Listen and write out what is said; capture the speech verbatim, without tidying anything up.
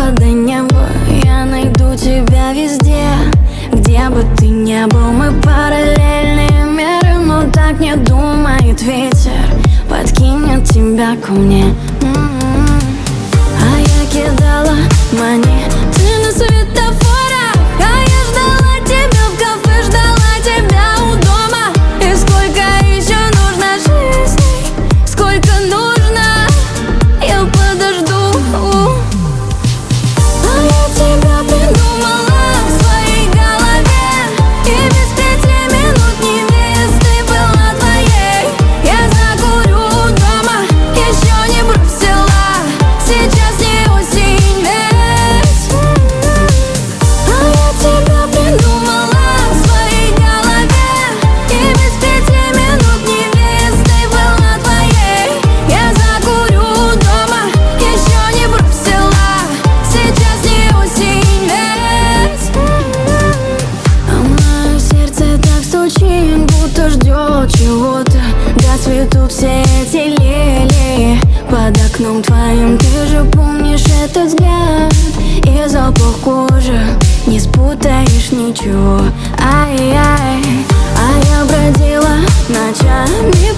до неба. Я найду тебя везде, где бы ты ни был. Мы параллельные миры, но так не думает ветер. Подкинет тебя ко мне. М-м-м. А я кидала монеты на светофорах, а я ждала тебя в кафе, ждала тебя у дома. И сколько еще нужно жизней, сколько нужно, я подожду. А я тебя придумала в своей голове, и без пяти минут невесты была твоей. Я закурю дома, еще не бросила, сейчас не осень ведь. А я тебя придумала в своей голове, и без пяти минут невесты была твоей. Я закурю дома, еще не бросила, сейчас не осень ведь. А мое сердце так стучит, будто ждет чего-то. Доцветут все эти лилии под окном твоим. Ты же помнишь этот взгляд и запах кожи, не спутаешь ничего. Ай-яй, а я бродила ночами